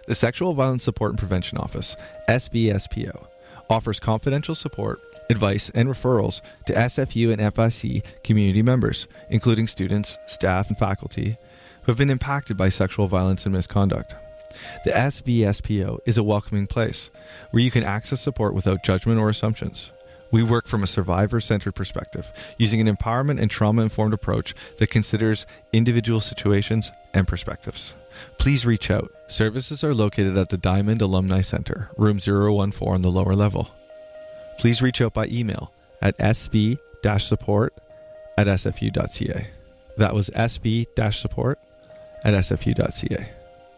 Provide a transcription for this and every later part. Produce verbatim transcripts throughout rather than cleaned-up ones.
The Sexual Violence Support and Prevention Office, S V S P O, offers confidential support, advice, and referrals to S F U and F I C community members, including students, staff, and faculty who have been impacted by sexual violence and misconduct. The S V S P O is a welcoming place where you can access support without judgment or assumptions. We work from a survivor-centered perspective, using an empowerment and trauma-informed approach that considers individual situations and perspectives. Please reach out. Services are located at the Diamond Alumni Center, room zero one four on the lower level. Please reach out by email at s v dash support at s f u dot c a. That was s v dash support at s f u dot c a.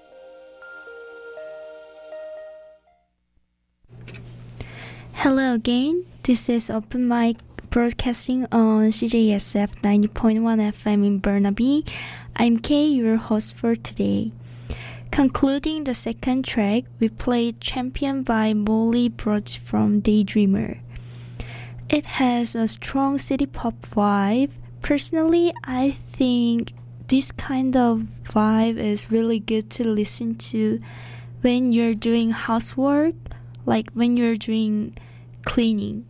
Hello again. This is Open Mic broadcasting on C J S F ninety point one F M in Burnaby. I'm Kay, your host for today. Concluding the second track, we played Champion by Molly Broch from Daydreamer. It has a strong city pop vibe. Personally, I think this kind of vibe is really good to listen to when you're doing housework, like when you're doing cleaning.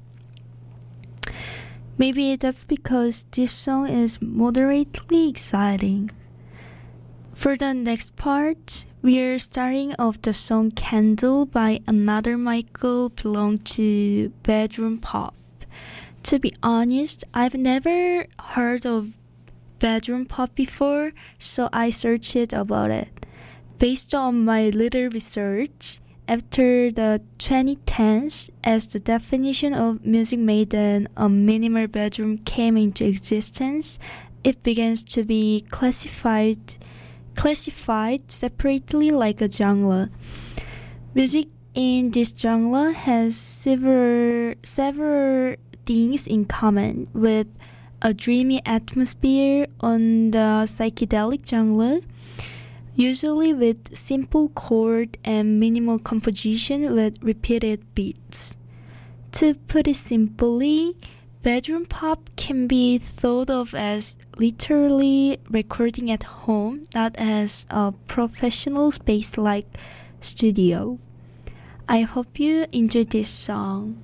Maybe that's because this song is moderately exciting. For the next part, we are starting off the song Candle by Another Michael, belong to Bedroom Pop. To be honest, I've never heard of Bedroom Pop before, so I searched about it. Based on my little research, after the twenty tens, as the definition of music made in a minimal bedroom came into existence, it begins to be classified classified separately like a genre. Music in this genre has several several things in common, with a dreamy atmosphere on the psychedelic genre, usually with simple chord and minimal composition with repeated beats. To put it simply, bedroom pop can be thought of as literally recording at home, not as a professional space like studio. I hope you enjoy this song.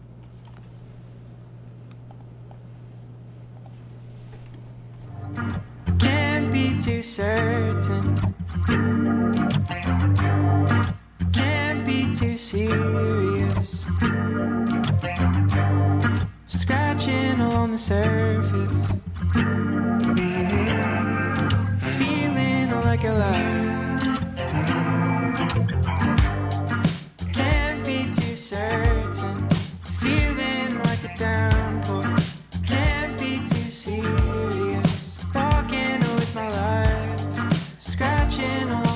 Can't be too certain, can't be too serious, scratching on the surface, feeling like a lie. Can't be too certain, feeling like a downpour. Can't be too serious, walking with my life, scratching on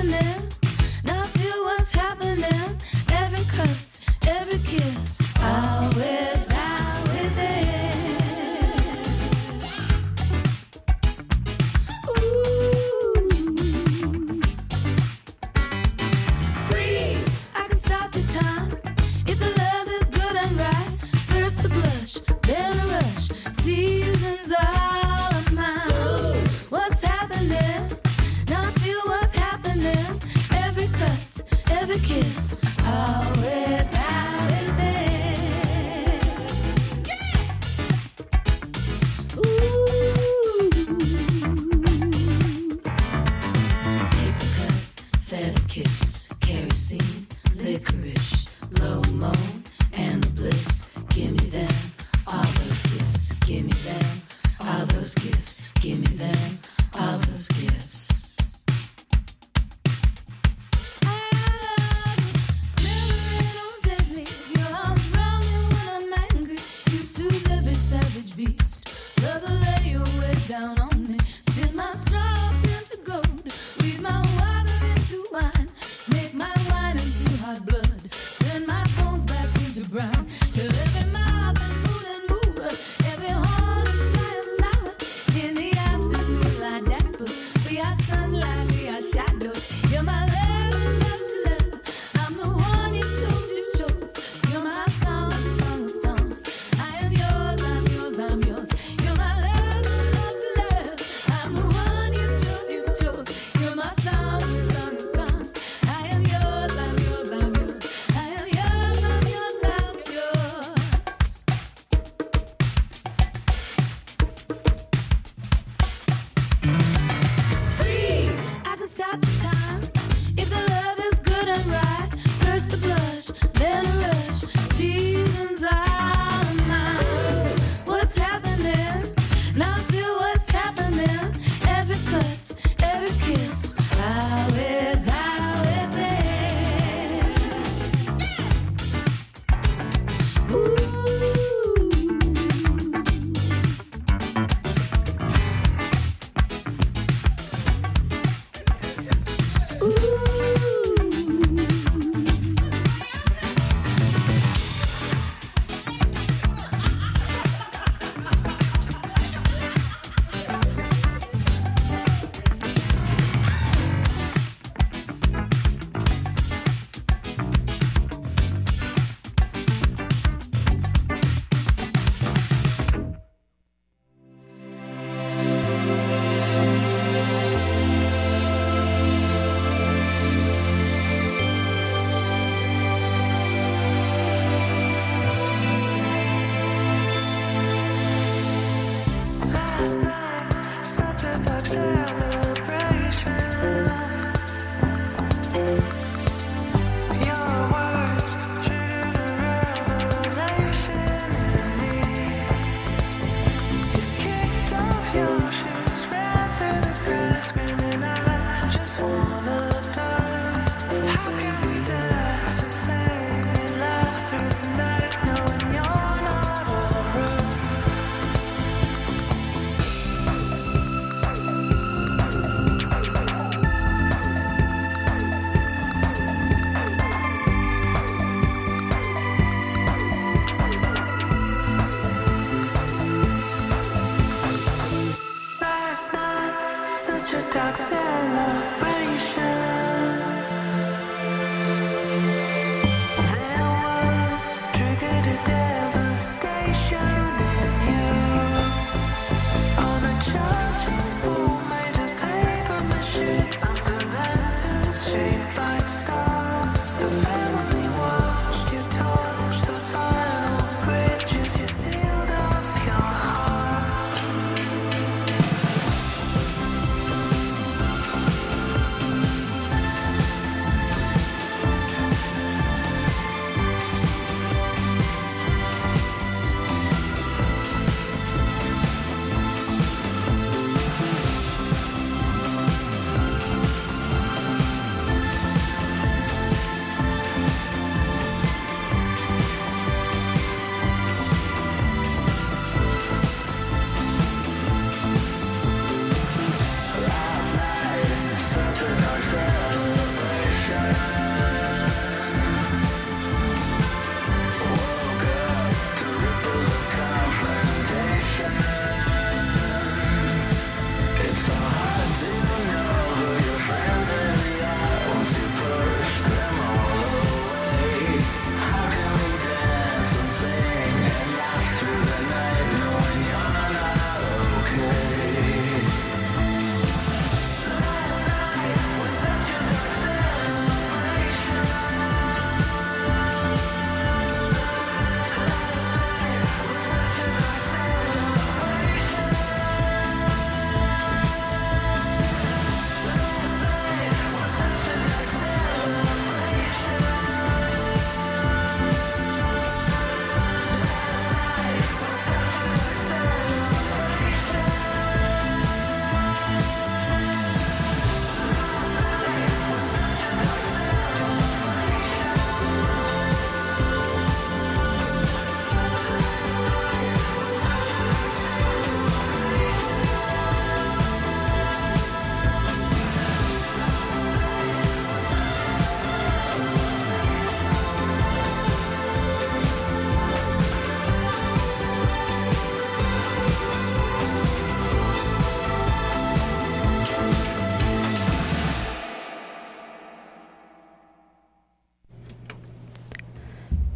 happening? Now I feel what's happening. Every cut, every kiss, out without within. Ooh, freeze! I can stop the time if the love is good and right. First the blush, then a rush. Seasons all of mine. What's happening? Now I feel what's happening. Every cut, every kiss, all without within. Ooh, paper cut, feather kiss, kerosene, licorice, low moan, and the bliss. Give me them, all those gifts. Give me them, all those gifts. Give me them, all those gifts. Down on me, spin my straw into gold, weave my water into wine, make my wine into hot blood, turn my bones back into brine, till every mouth and food and move, every horn and fire flower. In the afternoon, like dapper, we are sunlight, we are shadows. You're my love, love to love. I'm the one you chose, you chose. You're my song, song of songs. I am yours, I'm yours, I'm yours. You're my love.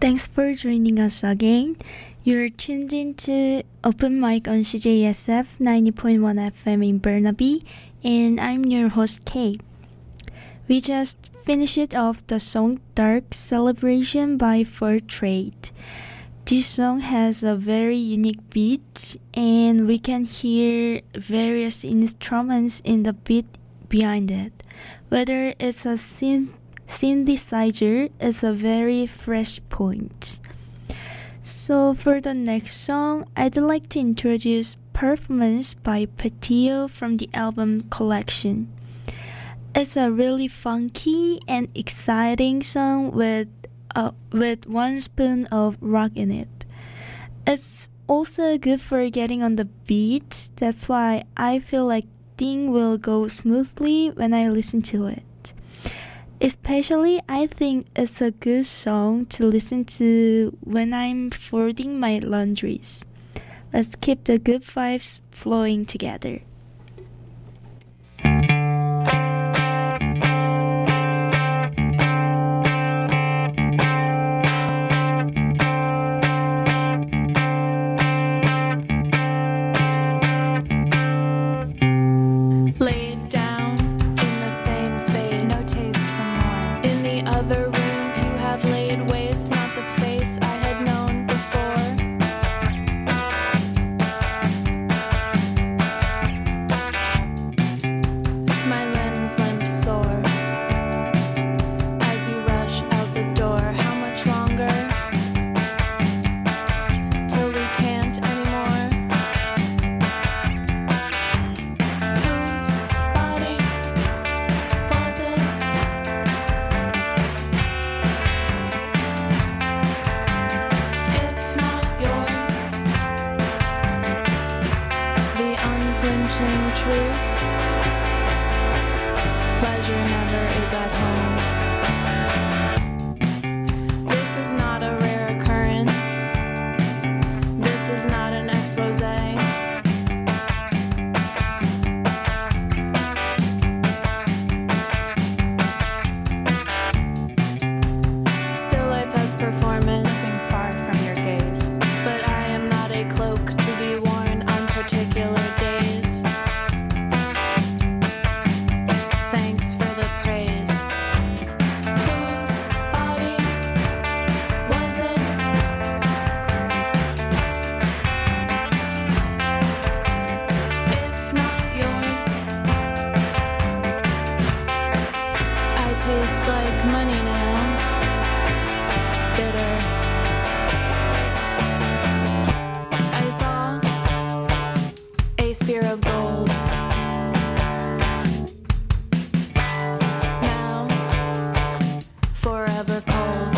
Thanks for joining us again. You're tuned into Open Mic on C J S F ninety point one F M in Burnaby, and I'm your host, Kate. We just finished off the song Dark Celebration by Fur Trade. This song has a very unique beat, and we can hear various instruments in the beat behind it. Whether it's a synth synthesizer, it's a very fresh point. So for the next song, I'd like to introduce Performance by Patio from the album Collection. It's a really funky and exciting song with uh, with one spoon of rock in it. It's also good for getting on the beat. That's why I feel like things will go smoothly when I listen to it. Especially, I think it's a good song to listen to when I'm folding my laundries. Let's keep the good vibes flowing together. Laid down in the same space. No taste for more. In the other room, you have laid waste, not the face I had known before. My limbs limp sore as you rush out the door. How much longer till we can't anymore? Whose body was it? If not yours, the unflinching truth. Pleasure never is at home. This is not a rare occurrence. This is not an expose. Still life has performance. Something far from your gaze. But I am not a cloak to be worn on particular days. Thanks for the praise. Whose body was it? If not yours, I taste like money now. Bitter. I saw a spear of gold. Now, forever cold.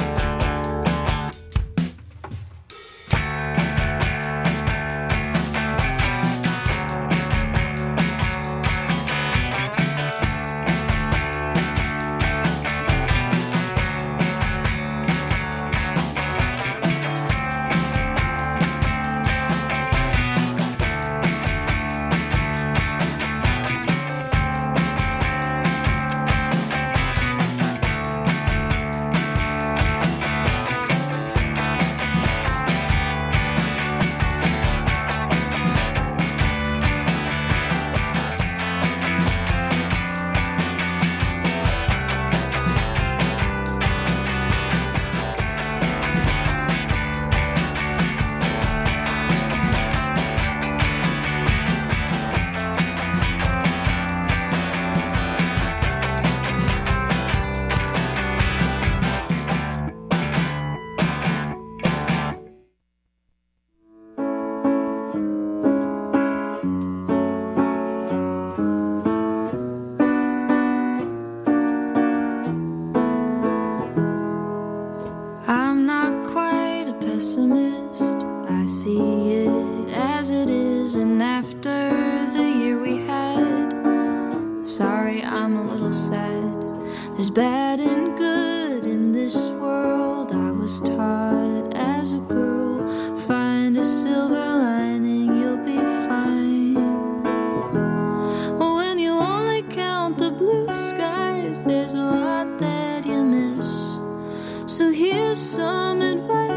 I'm not quite a pessimist. I see it as it is, and after the year we had, sorry, I'm a little sad. There's bad and good in this world. I was taught as a girl, find a silver lining, you'll be fine. Well, when you only count the blue skies, there's a lot that you miss. So here's some advice.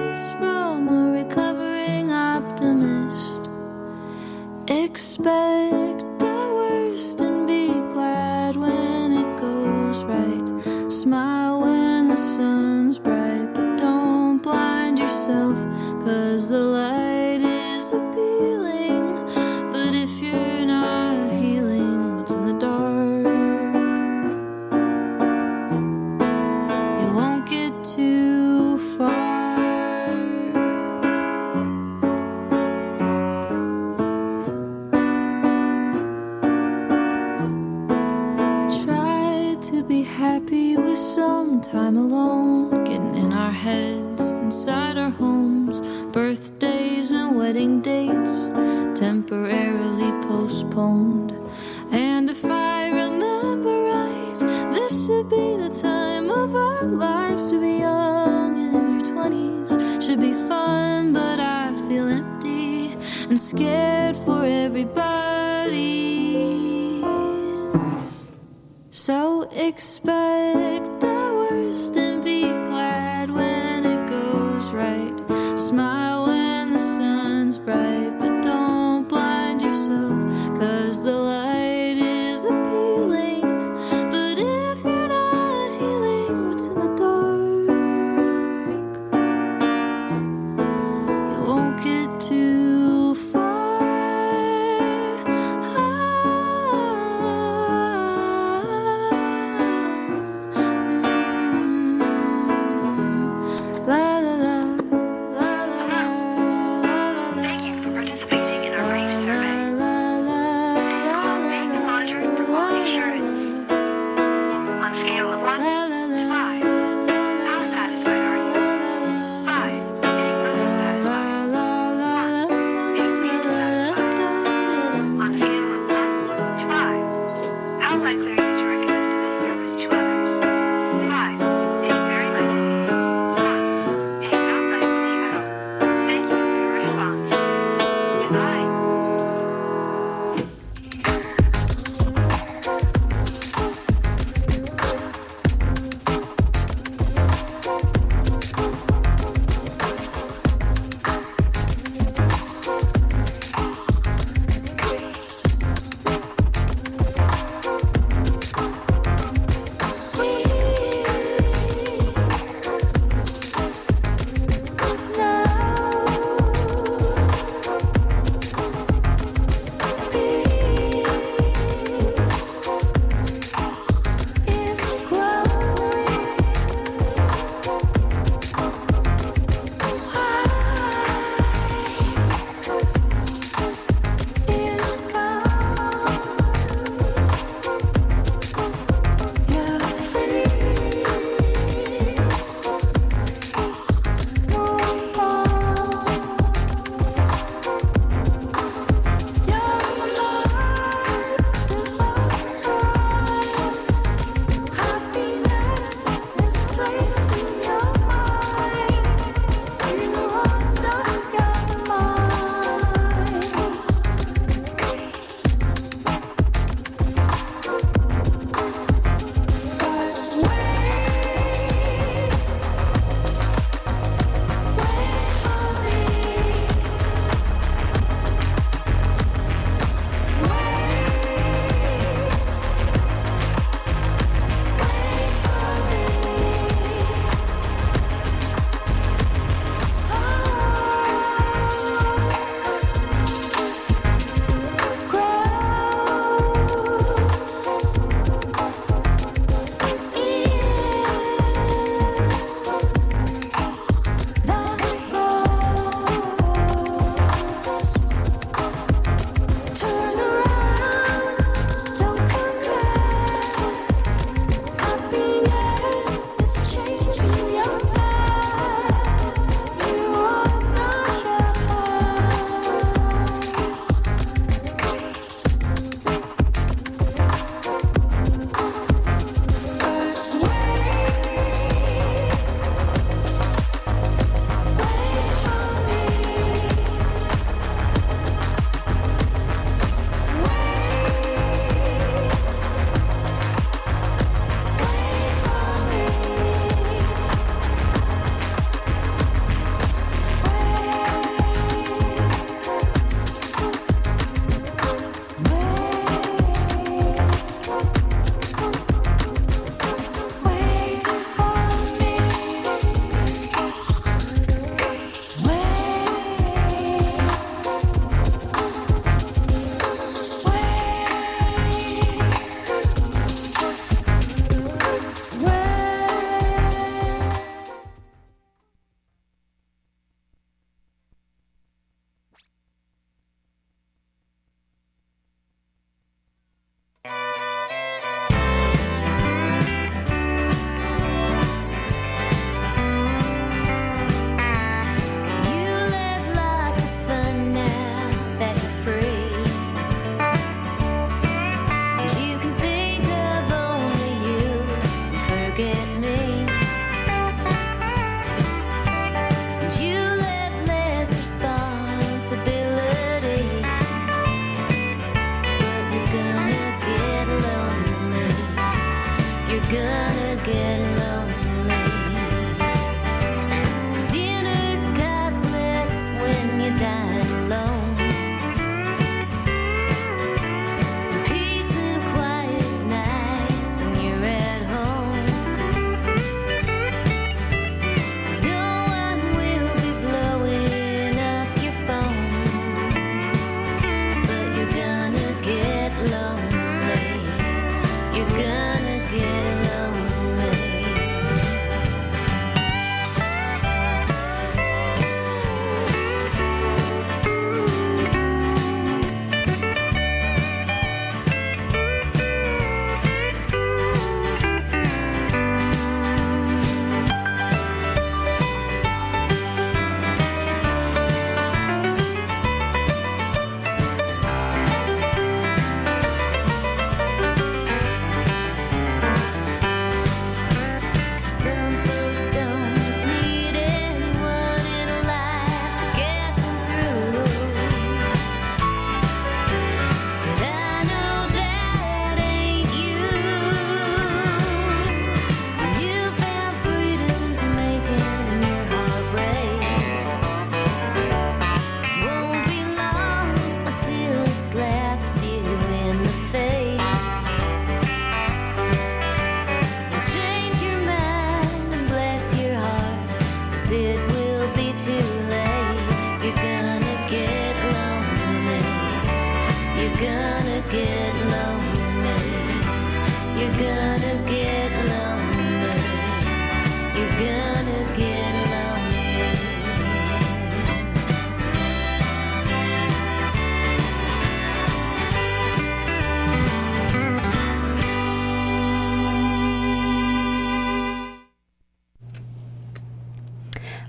Smile when the sun's bright, but don't blind yourself, 'cause the light is appealing. But if you're not healing what's in the dark, you won't get too far. Try to be happy with some time alone, getting in our heads, inside our homes. Birthdays and wedding dates temporarily postponed. And if I remember right, this should be the time of our lives to be young. And in your twenties should be fun, but I feel empty and scared for everybody. So expect the worst and be glad when it goes right. Smile when the sun's bright, but don't blind yourself, 'cause the light is appealing. But if you're not healing what's in the dark, you won't get too far. Ah, ah,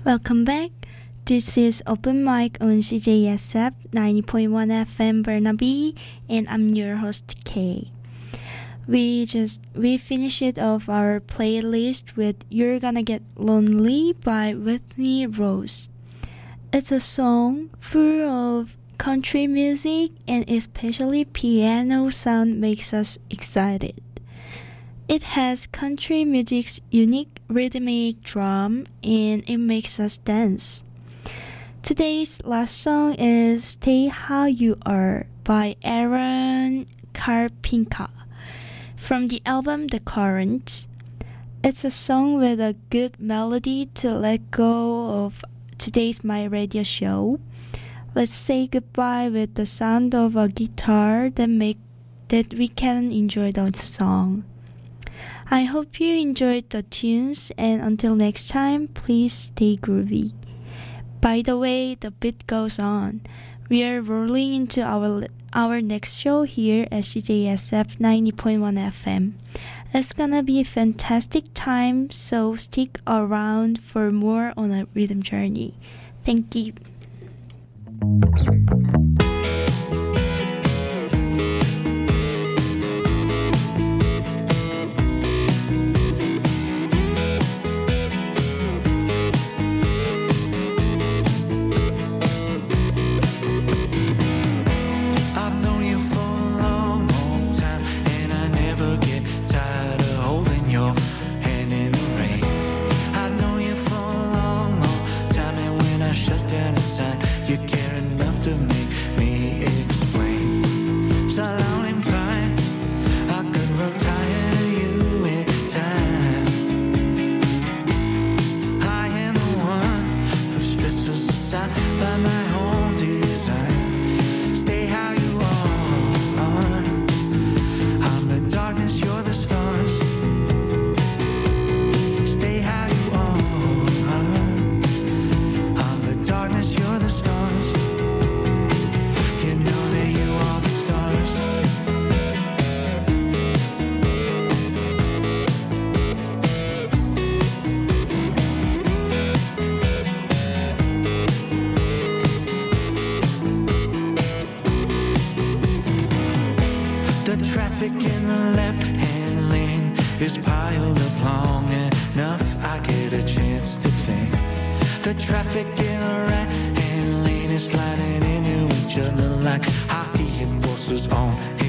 Welcome back. This is Open Mic on C J S F ninety point one F M Burnaby, and I'm your host Kay. We just we finished off our playlist with "You're Gonna Get Lonely" by Whitney Rose. It's a song full of country music, and especially piano sound makes us excited. It has country music's unique rhythmic drum, and it makes us dance. Today's last song is "Stay How You Are" by Aaron Karpinka from the album The Currents. It's a song with a good melody to let go of today's My Radio show. Let's say goodbye with the sound of a guitar that make that we can enjoy the song. I hope you enjoyed the tunes, and until next time, please stay groovy. By the way, the beat goes on. We are rolling into our our next show here at C J S F ninety point one F M. It's gonna be a fantastic time, so stick around for more on a rhythm journey. Thank you. The traffic in the right hand lane is sliding into each other like hockey enforcers on